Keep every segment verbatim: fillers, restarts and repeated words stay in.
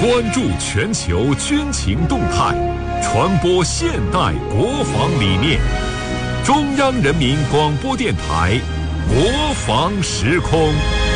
关注全球军情动态，传播现代国防理念。中央人民广播电台国防时空。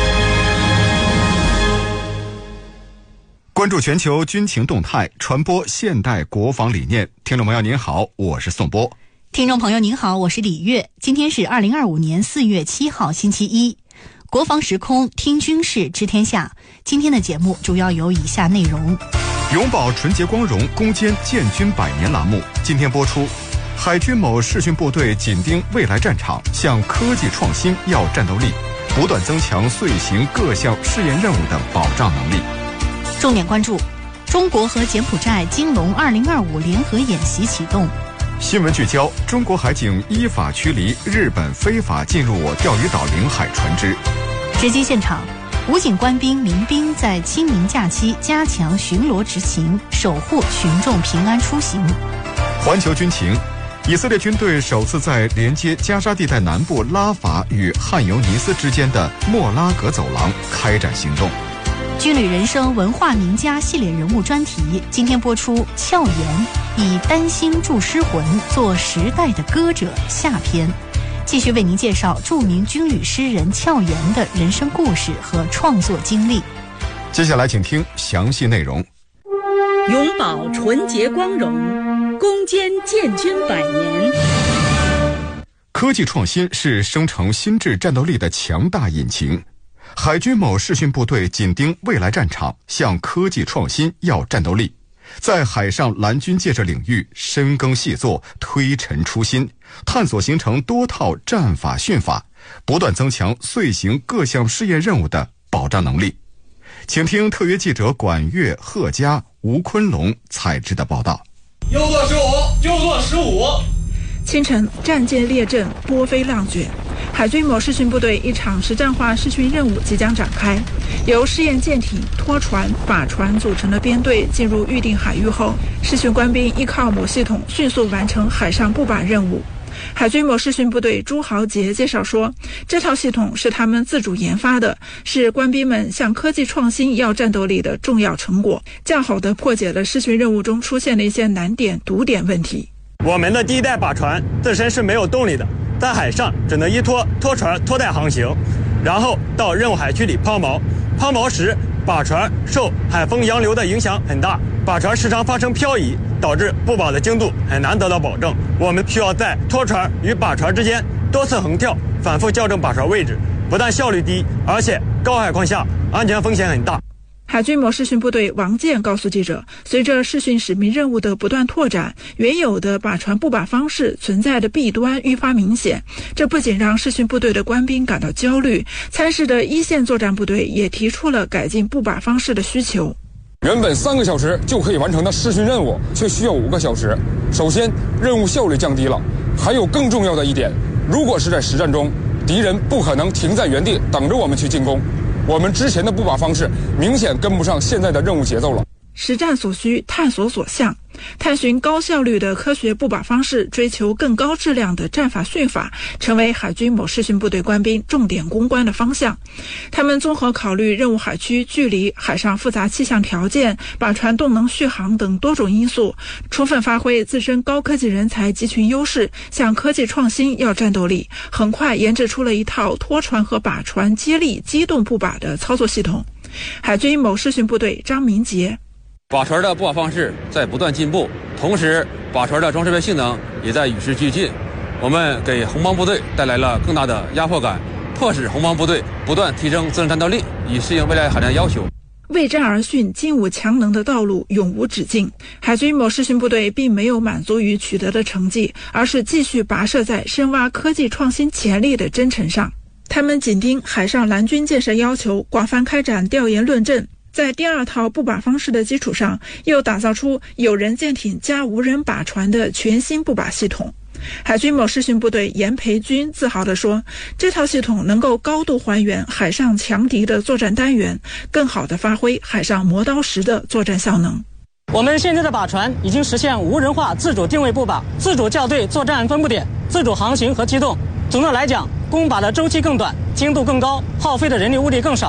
关注全球军情动态，传播现代国防理念。听众朋友您好，我是宋波。 听众朋友您好，我是李月。今天是二零二五年四月七号星期一，国防时空听军事知天下。今天的节目主要有以下内容： 永葆纯洁光荣，攻坚建军百年栏目今天播出。海军某视讯部队紧盯未来战场，向科技创新要战斗力，不断增强遂行各项试验任务的保障能力。 重点关注：中国和柬埔寨金龙二零二五联合演习启动。 新闻聚焦：中国海警依法驱离日本非法进入我钓鱼岛领海船只。 直击现场，武警官兵民兵在清明假期加强巡逻执勤，守护群众平安出行。 环球军情：以色列军队首次在连接加沙地带南部拉法与汉尤尼斯之间的莫拉格走廊开展行动。 军旅人生文化名家系列人物专题今天播出，俏妍以丹心铸诗魂，做时代的歌者下篇，继续为您介绍著名军旅诗人俏妍的人生故事和创作经历。 接下来请听详细内容。 永葆纯洁光荣，攻坚建军百年。 科技创新是生成新质战斗力的强大引擎。海军某视讯部队紧盯未来战场，向科技创新要战斗力，在海上蓝军建设领域深耕细作，推陈出新，探索形成多套战法训法，不断增强遂行各项试验任务的保障能力。请听特约记者管岳、贺佳、吴坤龙采制的报道。 右舵十五，右舵十五。 清晨，战舰列阵，波飞浪卷。海军某视讯部队一场实战化视讯任务即将展开，由试验舰艇、拖船、靶船组成的编队进入预定海域后，视讯官兵依靠某系统迅速完成海上布靶任务。海军某视讯部队朱豪杰介绍说，这套系统是他们自主研发的，是官兵们向科技创新要战斗力的重要成果，较好地破解了视讯任务中出现的一些难点、堵点问题。 我们的第一代靶船自身是没有动力的，在海上只能依托拖船拖带航行，然后到任务海区里抛锚。抛锚时，靶船受海风洋流的影响很大，靶船时常发生漂移，导致布靶的精度很难得到保证。我们需要在拖船与靶船之间多次横跳，反复校正靶船位置，不但效率低，而且高海况下安全风险很大。 海军某视讯部队王健告诉记者，随着视讯使命任务的不断拓展，原有的靶船布靶方式存在的弊端愈发明显，这不仅让视讯部队的官兵感到焦虑，参事的一线作战部队也提出了改进布靶方式的需求。 原本三个小时就可以完成的视讯任务却需要五个小时，首先任务效率降低了，还有更重要的一点，如果是在实战中，敌人不可能停在原地等着我们去进攻，我们之前的布靶方式明显跟不上现在的任务节奏了。 实战所需，探索所向，探寻高效率的科学布靶方式，追求更高质量的战法训法，成为海军某视讯部队官兵重点攻关的方向。他们综合考虑任务海区距离、海上复杂气象条件、靶船动能续航等多种因素，充分发挥自身高科技人才集群优势，向科技创新要战斗力，很快研制出了一套拖船和靶船接力机动布靶的操作系统。海军某视讯部队张明杰， 靶船的布靶方式在不断进步，同时靶船的装设备性能也在与时俱进。我们给红帮部队带来了更大的压迫感，迫使红帮部队不断提升自身战斗力，以适应未来海战要求。 为战而训，精武强能的道路永无止境。海军某视讯部队并没有满足于取得的成绩，而是继续跋涉在深挖科技创新潜力的征程上。他们紧盯海上蓝军建设要求，广泛开展调研论证，在第二套布靶方式的基础上，又打造出有人舰艇加无人靶船的全新布靶系统。海军某视讯部队严培军自豪地说，这套系统能够高度还原海上强敌的作战单元，更好地发挥海上磨刀石的作战效能。 我们现在的靶船已经实现无人化自主定位布靶、自主校对作战分布点、自主航行和机动。总的来讲，攻靶的周期更短，精度更高，耗费的人力物力更少。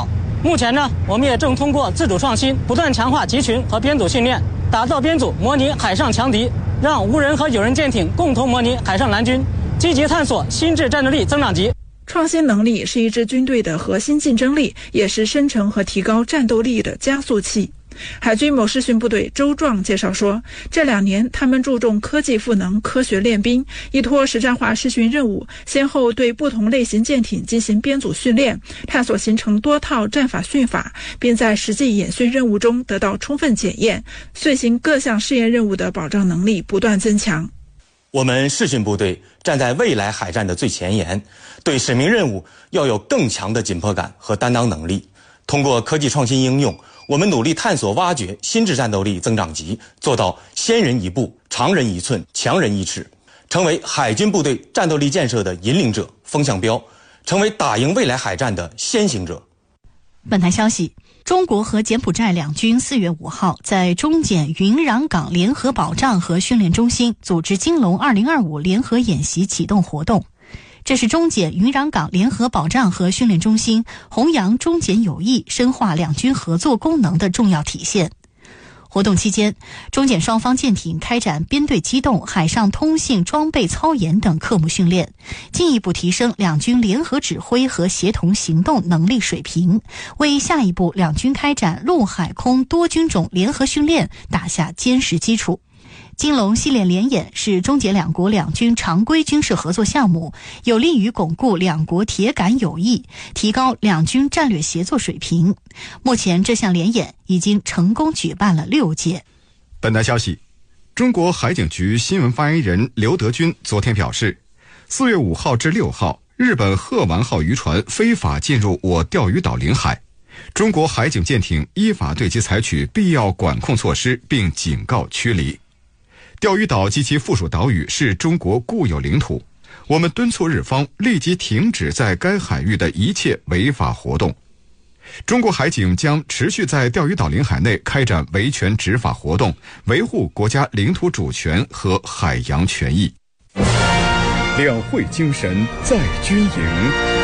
目前呢，我们也正通过自主创新，不断强化集群和编组训练，打造编组模拟海上强敌，让无人和有人舰艇共同模拟海上蓝军，积极探索新质战斗力增长极。 创新能力是一支军队的核心竞争力，也是生成和提高战斗力的加速器。海军某师训部队周壮介绍说，这两年他们注重科技赋能、科学练兵，依托实战化试训任务，先后对不同类型舰艇进行编组训练，探索形成多套战法训法，并在实际演训任务中得到充分检验，遂行各项试验任务的保障能力不断增强。 我们试训部队站在未来海战的最前沿，对使命任务要有更强的紧迫感和担当能力。通过科技创新应用，我们努力探索挖掘新质战斗力增长极，做到先人一步、长人一寸、强人一尺，成为海军部队战斗力建设的引领者、风向标，成为打赢未来海战的先行者。 本台消息，中国和柬埔寨两军四月五号在中柬云壤港联合保障和训练中心组织金龙二零二五联合演习启动活动。这是中柬云壤港联合保障和训练中心弘扬中柬友谊、深化两军合作功能的重要体现。活动期间，中柬双方舰艇开展编队机动、海上通信装备操演等科目训练，进一步提升两军联合指挥和协同行动能力水平，为下一步两军开展陆海空多军种联合训练打下坚实基础。金龙系列联演是中柬两国两军常规军事合作项目，有利于巩固两国铁杆友谊，提高两军战略协作水平。目前这项联演已经成功举办了六届。 本台消息，中国海警局新闻发言人刘德军昨天表示，四月五号至六号，日本鹤丸号渔船非法进入我钓鱼岛领海，中国海警舰艇依法对其采取必要管控措施，并警告驱离。钓鱼岛及其附属岛屿是中国固有领土，我们敦促日方立即停止在该海域的一切违法活动。中国海警将持续在钓鱼岛领海内开展维权执法活动，维护国家领土主权和海洋权益。两会精神在军营。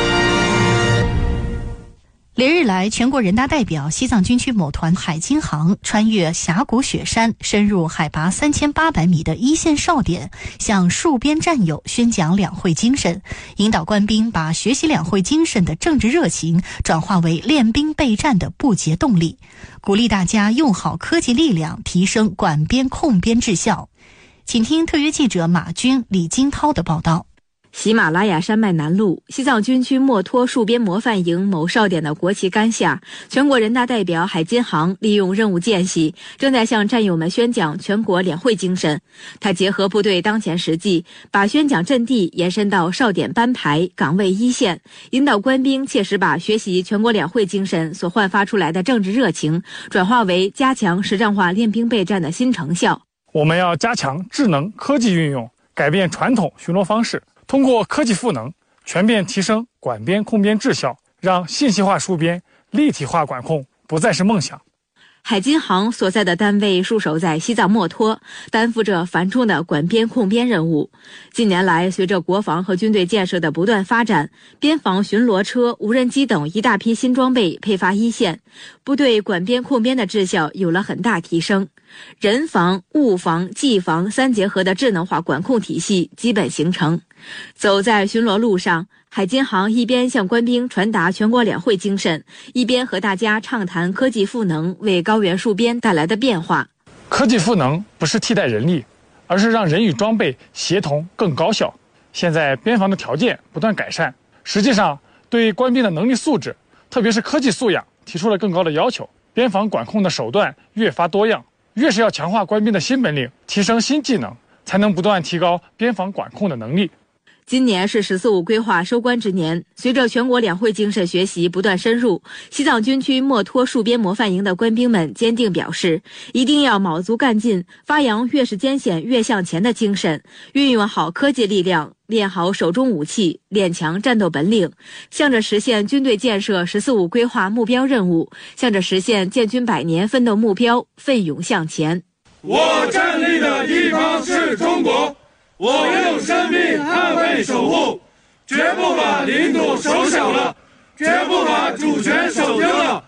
连日来，全国人大代表西藏军区某团海金航穿越峡谷雪山，深入海拔三千八百米的一线哨点，向戍边战友宣讲两会精神，引导官兵把学习两会精神的政治热情转化为练兵备战的不竭动力，鼓励大家用好科技力量，提升管边控边质效。请听特约记者马军、李金涛的报道。 喜马拉雅山脉南麓，西藏军区墨脱戍边模范营某哨点的国旗杆下，全国人大代表海金航利用任务间隙，正在向战友们宣讲全国两会精神。他结合部队当前实际，把宣讲阵地延伸到哨点班排、岗位一线，引导官兵切实把学习全国两会精神所焕发出来的政治热情，转化为加强实战化练兵备战的新成效。 我们要加强智能科技运用，改变传统巡逻方式，通过科技赋能，全面提升管边控边质效，让信息化戍边、立体化管控不再是梦想。 海金航所在的单位驻守在西藏墨脱，担负着繁重的管边控边任务。近年来，随着国防和军队建设的不断发展，边防巡逻车、无人机等一大批新装备配发一线，部队管边控边的质效有了很大提升。人防、物防、技防三结合的智能化管控体系基本形成。走在巡逻路上，海金航一边向官兵传达全国两会精神，一边和大家畅谈科技赋能为高原戍边带来的变化。 科技赋能不是替代人力，而是让人与装备协同更高效。现在边防的条件不断改善，实际上对官兵的能力素质，特别是科技素养提出了更高的要求。边防管控的手段越发多样，越是要强化官兵的新本领，提升新技能，才能不断提高边防管控的能力。 今年是十四五规划收官之年，随着全国两会精神学习不断深入，西藏军区墨脱戍边模范营的官兵们坚定表示，一定要卯足干劲，发扬越是艰险越向前的精神，运用好科技力量，练好手中武器，练强战斗本领，向着实现军队建设十四五规划目标任务，向着实现建军百年奋斗目标奋勇向前。 我站立的地方是中国，我用生命捍卫守护，绝不把领土守小了，绝不把主权守丢了，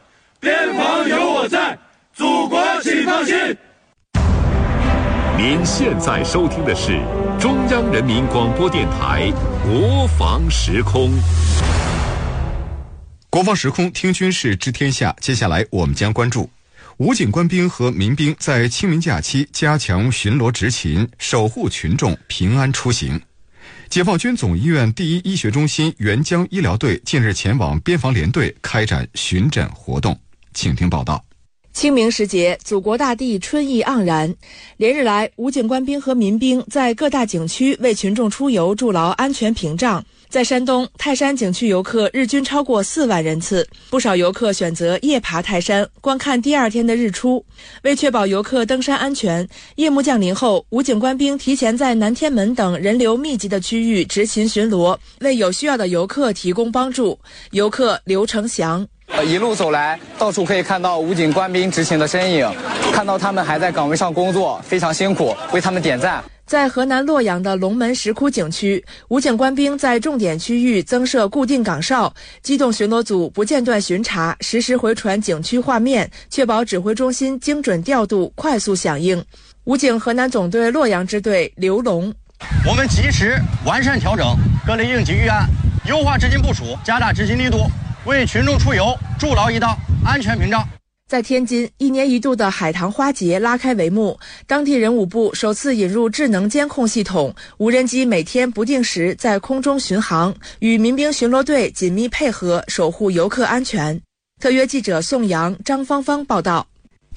边防有我在，祖国请放心。 您现在收听的是中央人民广播电台国防时空。 国防时空听军事知天下，接下来我们将关注武警官兵和民兵在清明假期加强巡逻执勤，守护群众平安出行。解放军总医院第一医学中心援疆医疗队近日前往边防联队开展巡诊活动，请听报道。 清明时节，祖国大地春意盎然。连日来，武警官兵和民兵在各大景区为群众出游筑牢安全屏障。在山东泰山景区游客日均超过四万人次，不少游客选择夜爬泰山，观看第二天的日出。为确保游客登山安全，夜幕降临后，武警官兵提前在南天门等人流密集的区域执勤巡逻，为有需要的游客提供帮助。游客刘成祥。 一路走来，到处可以看到武警官兵执勤的身影，看到他们还在岗位上工作，非常辛苦，为他们点赞。 在河南洛阳的龙门石窟景区，武警官兵在重点区域增设固定岗哨，机动巡逻组不间断巡查，实时回传景区画面，确保指挥中心精准调度、快速响应。武警河南总队洛阳支队刘龙： 我们及时完善调整各类应急预案，优化执勤部署，加大执勤力度，为群众出游筑牢一道安全屏障。 在天津，一年一度的海棠花节拉开帷幕，当地人武部首次引入智能监控系统，无人机每天不定时在空中巡航，与民兵巡逻队紧密配合，守护游客安全。特约记者宋阳、张芳芳报道。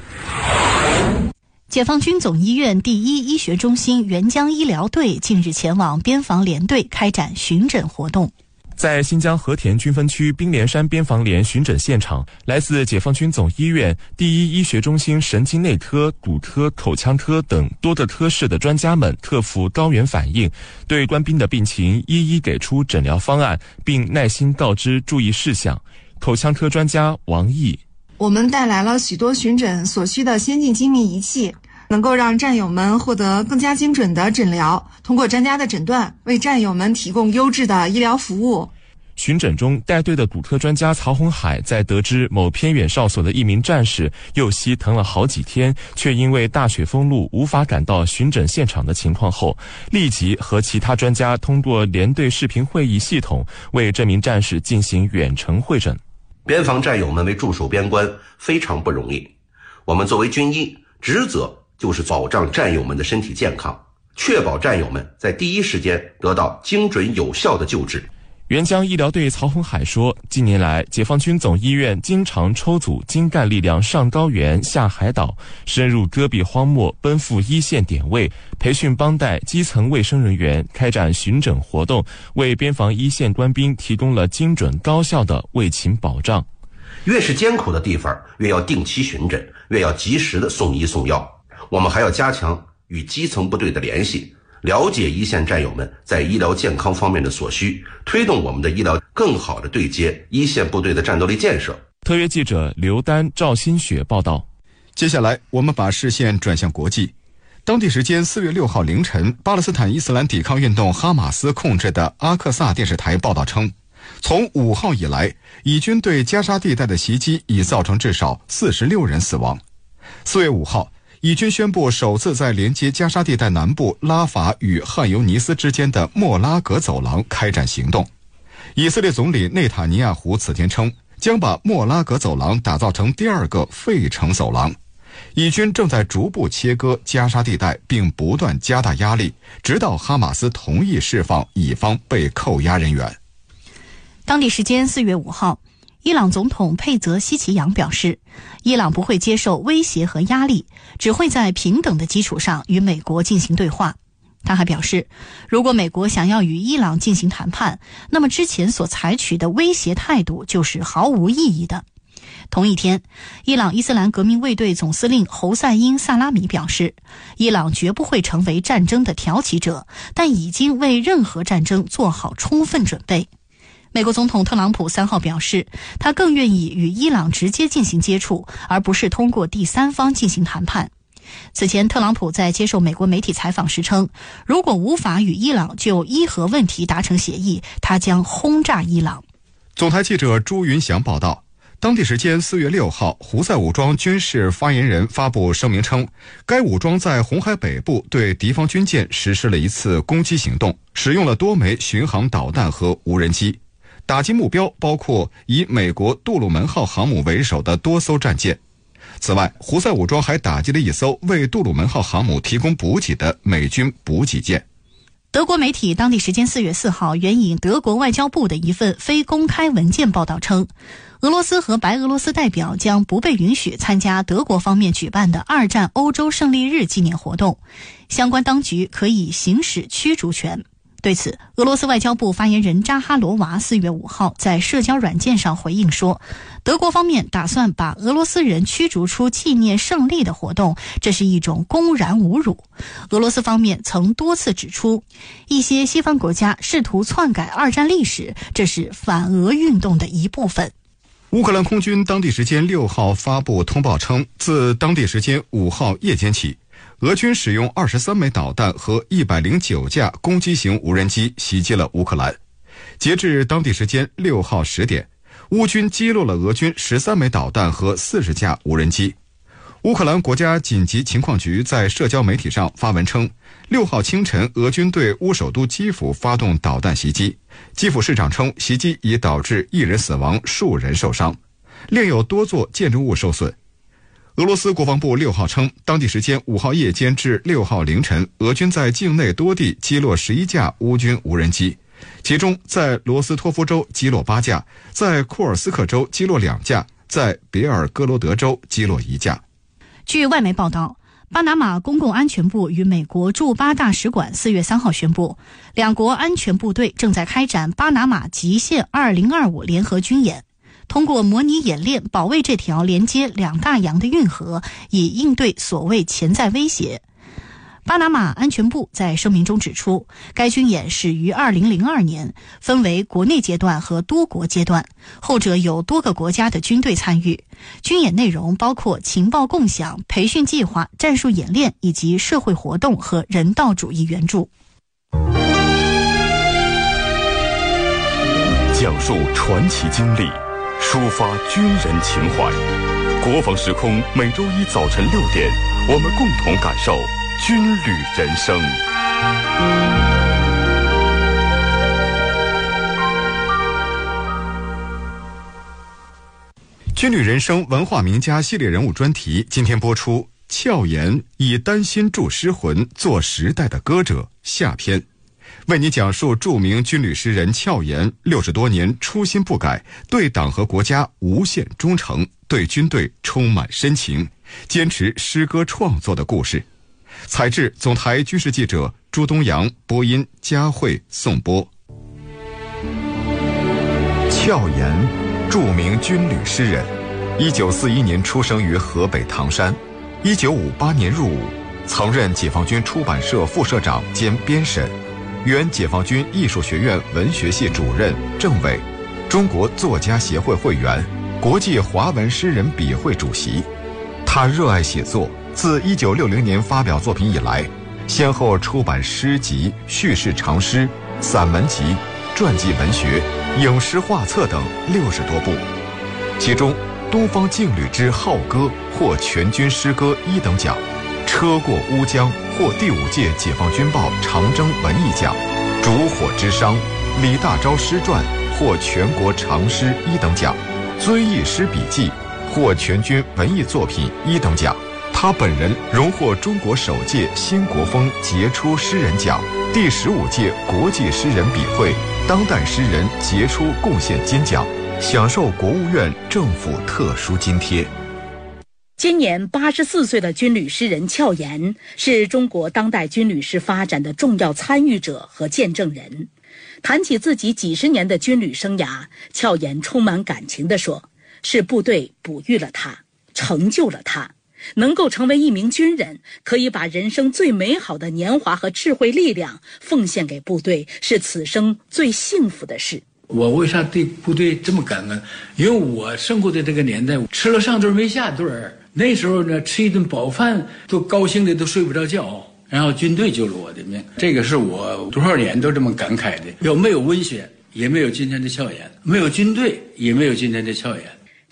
解放军总医院第一医学中心援疆医疗队近日前往边防联队开展巡诊活动。 在新疆和田军分区兵连山边防连巡诊现场，来自解放军总医院第一医学中心神经内科、骨科、口腔科等多个科室的专家们克服高原反应，对官兵的病情一一给出诊疗方案，并耐心告知注意事项。口腔科专家王毅： 我们带来了许多巡诊所需的先进精密仪器，能够让战友们获得更加精准的诊疗，通过专家的诊断，为战友们提供优质的医疗服务。 巡诊中，带队的骨科专家曹洪海在得知某偏远哨所的一名战士右膝疼了好几天，却因为大雪封路无法赶到巡诊现场的情况后，立即和其他专家通过联队视频会议系统为这名战士进行远程会诊。 边防战友们为驻守边关非常不容易，我们作为军医，职责就是保障战友们的身体健康，确保战友们在第一时间得到精准有效的救治。 援疆医疗队曹洪海说，近年来解放军总医院经常抽组精干力量上高原下海岛，深入戈壁荒漠，奔赴一线点位，培训帮带基层卫生人员，开展巡诊活动，为边防一线官兵提供了精准高效的卫勤保障。 越是艰苦的地方，越要定期巡诊，越要及时的送医送药。我们还要加强与基层部队的联系，了解一线战友们在医疗健康方面的所需，推动我们的医疗更好地对接一线部队的战斗力建设。 特约记者刘丹、赵新雪报道。 接下来我们把视线转向国际。当地时间四月六号凌晨，巴勒斯坦伊斯兰抵抗运动哈马斯控制的阿克萨电视台报道称，从五号以来，以军对加沙地带的袭击已造成至少四十六人死亡。四月五号，以军宣布首次在连接加沙地带南部拉法与汉尤尼斯之间的莫拉格走廊开展行动。以色列总理内塔尼亚胡此前称，将把莫拉格走廊打造成第二个费城走廊。以军正在逐步切割加沙地带，并不断加大压力，直到哈马斯同意释放以方被扣押人员。 当地时间四月五号，伊朗总统佩泽希奇扬表示，伊朗不会接受威胁和压力，只会在平等的基础上与美国进行对话。他还表示，如果美国想要与伊朗进行谈判，那么之前所采取的威胁态度就是毫无意义的。同一天，伊朗伊斯兰革命卫队总司令侯赛因·萨拉米表示，伊朗绝不会成为战争的挑起者，但已经为任何战争做好充分准备。美国总统特朗普三号表示，他更愿意与伊朗直接进行接触，而不是通过第三方进行谈判。此前，特朗普在接受美国媒体采访时称，如果无法与伊朗就伊核问题达成协议，他将轰炸伊朗。 总台记者朱云祥报道， 当地时间四月六号，胡塞武装军事发言人发布声明称，该武装在红海北部对敌方军舰实施了一次攻击行动，使用了多枚巡航导弹和无人机，打击目标包括以美国杜鲁门号航母为首的多艘战舰。此外，胡塞武装还打击了一艘为杜鲁门号航母提供补给的美军补给舰。 德国媒体当地时间四月四号援引德国外交部的一份非公开文件报道称，俄罗斯和白俄罗斯代表将不被允许参加德国方面举办的二战欧洲胜利日纪念活动，相关当局可以行使驱逐权。对此，俄罗斯外交部发言人扎哈罗娃四月五号在社交软件上回应说，德国方面打算把俄罗斯人驱逐出纪念胜利的活动，这是一种公然侮辱。俄罗斯方面曾多次指出，一些西方国家试图篡改二战历史，这是反俄运动的一部分。 乌克兰空军当地时间六号发布通报称，自当地时间五号夜间起，俄军使用二十三枚导弹和一百零九架攻击型无人机袭击了乌克兰。截至当地时间六号十点，乌军击落了俄军十三枚导弹和四十架无人机。乌克兰国家紧急情况局在社交媒体上发文称，六号清晨俄军对乌首都基辅发动导弹袭击，基辅市长称袭击已导致一人死亡，数人受伤，另有多座建筑物受损。俄罗斯国防部六号称，当地时间五号夜间至六号凌晨，俄军在境内多地击落十一架乌军无人机，其中在罗斯托夫州击落八架，在库尔斯克州击落两架，在别尔哥罗德州击落一架。 据外媒报道，巴拿马公共安全部与美国驻巴大使馆四月三号宣布，两国安全部队正在开展巴拿马极限二零二五联合军演，通过模拟演练保卫这条连接两大洋的运河，以应对所谓潜在威胁。巴拿马安全部在声明中指出，该军演始于二零零二年，分为国内阶段和多国阶段，后者有多个国家的军队参与。军演内容包括情报共享、培训计划、战术演练以及社会活动和人道主义援助。 讲述传奇经历，抒发军人情怀。国防时空每周一早晨六点，我们共同感受军旅人生。 军旅人生文化名家系列人物专题，今天播出俏颜以丹心铸诗魂，做时代的歌者下篇，为你讲述著名军旅诗人俏颜六十多年初心不改，对党和国家无限忠诚，对军队充满深情，坚持诗歌创作的故事。采制总台军事记者朱东阳，播音佳慧颂播。俏颜，著名军旅诗人，一九四一年出生于河北唐山，一九五八年入伍，曾任解放军出版社副社长兼编审，原解放军艺术学院文学系主任、政委，中国作家协会会员，国际华文诗人笔会主席。他热爱写作，自一九六零年发表作品以来，先后出版诗集、叙事长诗、散文集、传记文学、影视画册等六十多部。其中《东方劲旅之浩歌》获全军诗歌一等奖，《车过乌江》获第五届解放军报长征文艺奖，《烛火之殇》李大钊诗传获全国长诗一等奖，《遵义诗笔记》获全军文艺作品一等奖。他本人荣获中国首届新国风杰出诗人奖、第十五届国际诗人笔会当代诗人杰出贡献金奖，享受国务院政府特殊津贴。 今年八十四岁的军旅诗人俏颜，是中国当代军旅诗发展的重要参与者和见证人。谈起自己几十年的军旅生涯，俏颜充满感情地说，是部队哺育了他，成就了他。能够成为一名军人，可以把人生最美好的年华和智慧力量奉献给部队，是此生最幸福的事。 我为啥对部队这么感恩？因为我生活的这个年代，吃了上顿没下顿，那时候呢，吃一顿饱饭都高兴的都睡不着觉，然后军队救了我的命。这个是我多少年都这么感慨的。要没有文学，也没有今天的俏颜；没有军队，也没有今天的俏颜。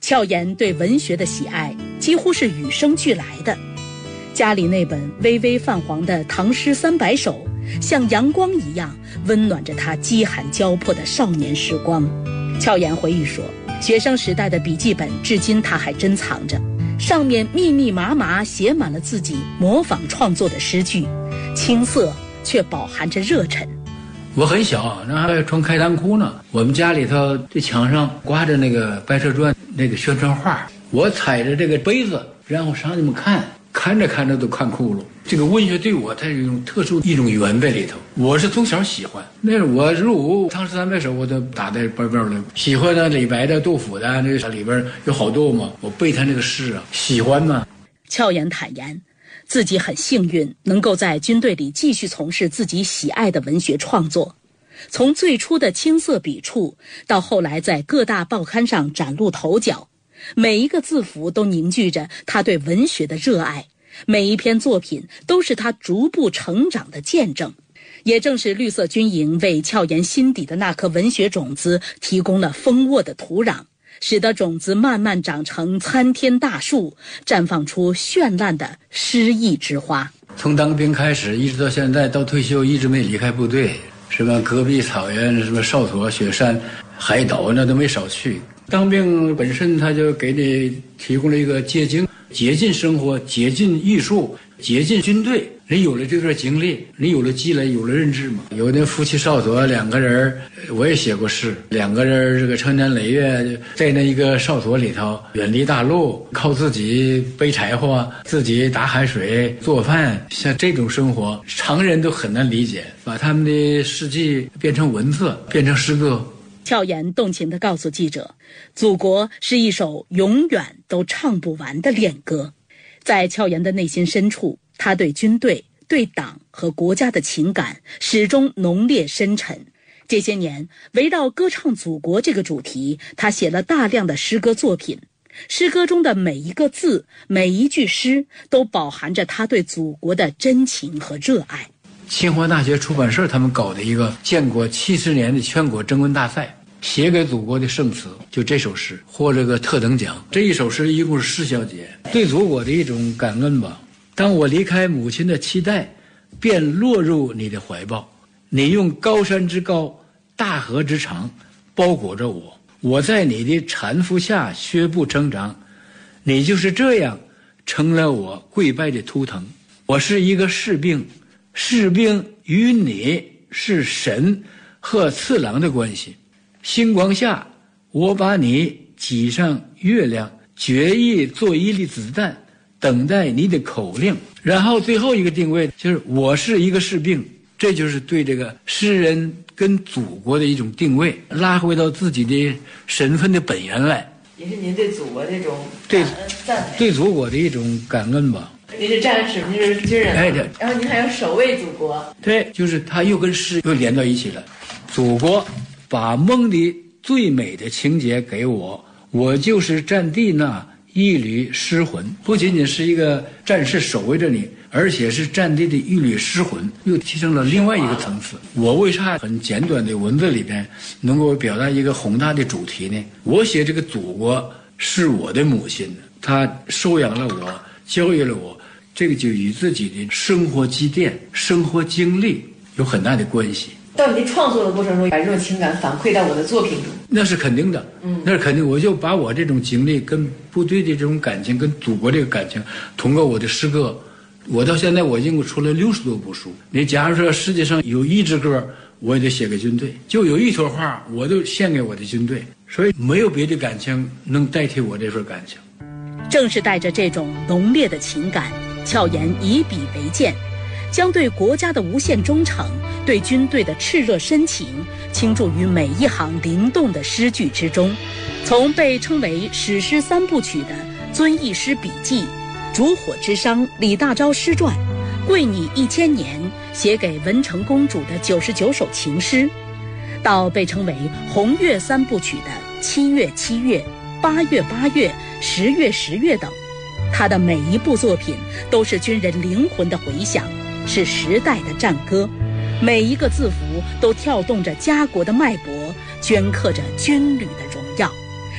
俏妍对文学的喜爱几乎是与生俱来的，家里那本微微泛黄的《唐诗三百首》像阳光一样温暖着她饥寒交迫的少年时光。俏妍回忆说，学生时代的笔记本至今她还珍藏着，上面密密麻麻写满了自己模仿创作的诗句，青涩却饱含着热忱。 我很小，那还穿开裆裤呢。我们家里头这墙上挂着那个《白蛇传》那个宣传画，我踩着这个杯子，然后上去们看，看着看着都看哭了。这个文学对我它有一种特殊一种缘在里头，我是从小喜欢。那是我入伍《唐诗三百首》我都打在包包里，喜欢的李白的、杜甫的，那里边有好多嘛，我背他那个诗啊，喜欢嘛。 俏妍坦言，自己很幸运能够在军队里继续从事自己喜爱的文学创作，从最初的青涩笔触到后来在各大报刊上崭露头角，每一个字符都凝聚着他对文学的热爱，每一篇作品都是他逐步成长的见证。也正是绿色军营为俏妍心底的那颗文学种子提供了丰沃的土壤，使得种子慢慢长成参天大树，绽放出绚烂的诗意之花。 从当兵开始一直到现在，到退休一直没离开部队，什么戈壁草原、什么哨所、雪山、海岛，那都没少去。当兵本身他就给你提供了一个捷径，接近生活，接近艺术，接近军队。你有了这段经历，你有了积累，有了认知嘛。有的夫妻哨所两个人，我也写过诗，两个人这个成年累月在那一个哨所里头，远离大陆，靠自己背柴火，自己打海水做饭，像这种生活常人都很难理解。把他们的事迹变成文字，变成诗歌。 俏妍动情地告诉记者，祖国是一首永远都唱不完的恋歌。在俏妍的内心深处，他对军队、对党和国家的情感始终浓烈深沉。这些年，围绕歌唱祖国这个主题，他写了大量的诗歌作品。诗歌中的每一个字、每一句诗，都饱含着他对祖国的真情和热爱。 清华大学出版社他们搞的一个建国七十年的全国征文大赛，写给祖国的圣词，就这首诗获了个特等奖。这一首诗一共是十小节，对祖国的一种感恩吧。当我离开母亲的期待，便落入你的怀抱，你用高山之高，大河之长包裹着我，我在你的搀扶下学步成长，你就是这样成了我跪拜的图腾。我是一个士兵，士兵与你是神和次郎的关系。星光下，我把你挤上月亮，决意做一粒子弹，等待你的口令。然后最后一个定位就是我是一个士兵，这就是对这个诗人跟祖国的一种定位，拉回到自己的身份的本源来。 也是您对祖国这种对感恩赞美， 对祖国的一种感恩吧。 您是战士，您是军人， 哎对， 然后您还要守卫祖国。 对，就是他又跟诗又连到一起了。祖国把梦的最美的情节给我，我就是战地那一缕诗魂。不仅仅是一个战士守卫着你，而且是战地的一缕诗魂，又提升了另外一个层次。我为啥很简短的文字里边能够表达一个宏大的主题呢？我写这个祖国是我的母亲，她收养了我，教育了我，这个就与自己的生活积淀、生活经历有很大的关系。 到您创作的过程中，把这种情感反馈到我的作品中， 那是肯定的，嗯，那是肯定。我就把我这种经历、跟部队的这种感情、跟祖国这个感情，通过我的诗歌，我到现在我已经出了六十多部书。你假如说世界上有一支歌，我也得写给军队；就有一朵花，我都献给我的军队。所以没有别的感情能代替我这份感情。 正是带着这种浓烈的情感，俏妍以笔为鉴，将对国家的无限忠诚、对军队的炽热深情倾注于每一行灵动的诗句之中。从被称为史诗三部曲的《遵义诗笔记》、《烛火之殇》李大钊诗传、《跪你一千年》写给文成公主的九十九首情诗，到被称为红月三部曲的《七月七月》、《八月八月》、《十月十月》等，他的每一部作品都是军人灵魂的回响，是时代的战歌，每一个字符都跳动着家国的脉搏，镌刻着军旅的荣耀。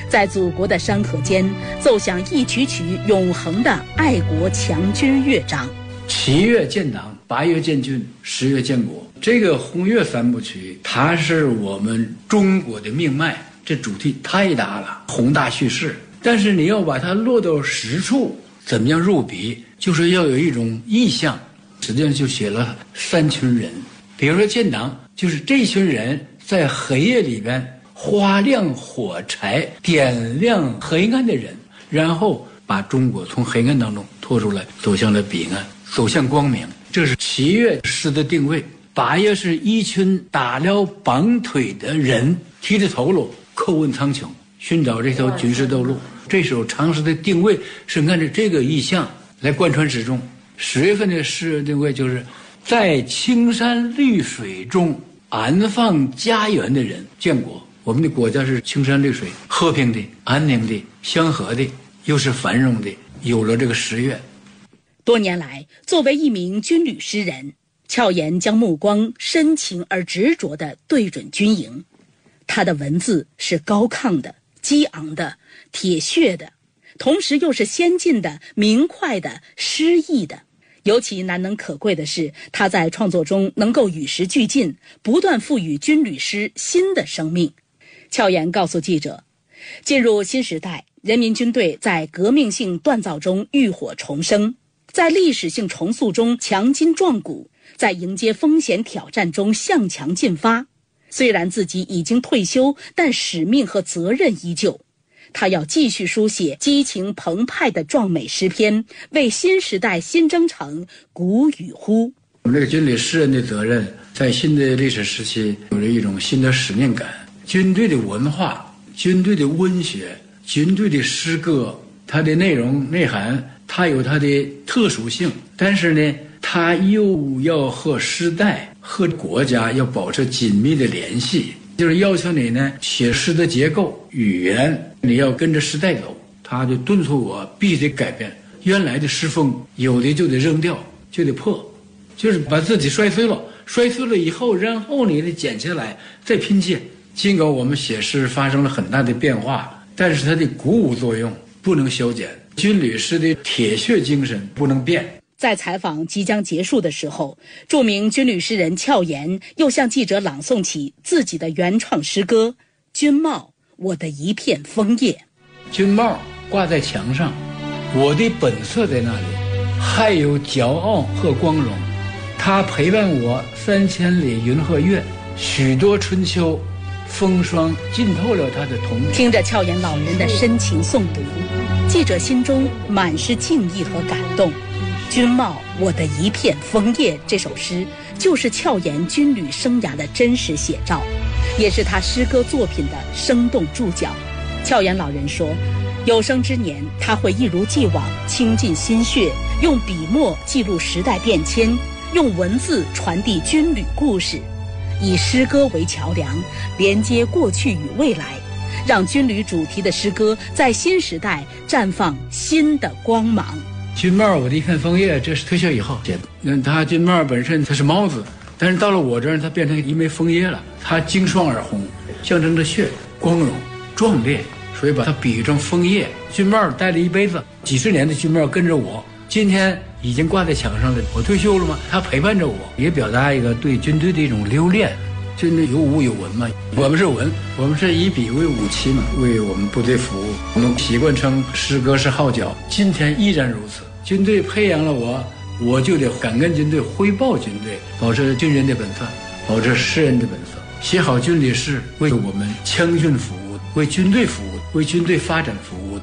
在祖国的山河间奏响一曲曲永恒的爱国强军乐章。 七月建党，八月建军，十月建国，这个红月三部曲，它是我们中国的命脉。这主题太大了，宏大叙事，但是你要把它落到实处，怎么样入笔，就是要有一种意象。实际上就写了三群人，比如说建党，就是这群人在黑夜里边花亮火柴，点亮黑暗的人，然后把中国从黑暗当中拖出来，走向了彼岸，走向光明。这是七月诗的定位。八月是一群打了绑腿的人，提着头颅叩问苍穹，寻找这条军事道路。这首长诗的定位是按照这个意象来贯穿始终。十月份的诗定位就是在青山绿水中安放家园的人建国。我们的国家是青山绿水，和平的、安宁的、祥和的，又是繁荣的，有了这个十月。 多年来，作为一名军旅诗人，俏妍将目光深情而执着地对准军营。他的文字是高亢的、激昂的、铁血的，同时又是先进的、明快的、诗意的。尤其难能可贵的是，他在创作中能够与时俱进，不断赋予军旅诗新的生命。俏妍告诉记者，进入新时代，人民军队在革命性锻造中浴火重生，在历史性重塑中强筋壮骨，在迎接风险挑战中向强进发。虽然自己已经退休，但使命和责任依旧。他要继续书写激情澎湃的壮美诗篇，为新时代新征程鼓与呼。 我们这个军旅诗人的责任，在新的历史时期有了一种新的使命感。军队的文化、军队的文学、军队的诗歌，它的内容内涵，它有它的特殊性，但是呢，它又要和时代和国家要保持紧密的联系，就是要求你呢写诗的结构语言你要跟着时代走。他就敦促我必须得改变原来的诗风，有的就得扔掉，就得破，就是把自己摔碎了，摔碎了以后，然后你得捡起来再拼接。尽管我们写诗发生了很大的变化，但是它的鼓舞作用不能消减，军旅诗的铁血精神不能变。 在采访即将结束的时候，著名军旅诗人俏妍又向记者朗诵起自己的原创诗歌《军帽，我的一片枫叶》。 军帽挂在墙上，我的本色在那里，还有骄傲和光荣。它陪伴我三千里云和月，许多春秋，风霜浸透了他的童年。 听着俏妍老人的深情诵读，记者心中满是敬意和感动。军帽，我的一片枫叶这首诗就是俏妍军旅生涯的真实写照，也是他诗歌作品的生动注脚。俏妍老人说，有生之年他会一如既往倾尽心血，用笔墨记录时代变迁，用文字传递军旅故事，以诗歌为桥梁，连接过去与未来，让军旅主题的诗歌在新时代绽放新的光芒。 军帽，我的一片枫叶，这是退休以后写的。那他军帽本身它是帽子，但是到了我这儿，它变成一枚枫叶了。它经霜而红，象征着血、光荣、壮烈，所以把它比喻成枫叶。军帽戴了一辈子，几十年的军帽跟着我，今天已经挂在墙上了。我退休了吗？它陪伴着我，也表达一个对军队的一种留恋。军队有武有文嘛，我们是文，我们是以笔为武器嘛，为我们部队服务。我们习惯称诗歌是号角，今天依然如此。军队培养了我，我就得感恩军队，回报军队，保持军人的本分，保持诗人的本色，写好军旅诗，为我们枪军服务，为军队服务，为军队发展服务。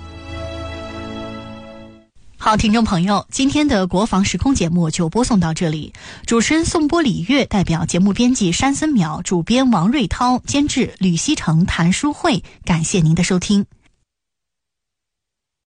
好，听众朋友，今天的国防时空节目就播送到这里。主持人宋波、李月，代表节目编辑山森淼，主编王瑞涛，监制吕希成、谭淑慧，感谢您的收听。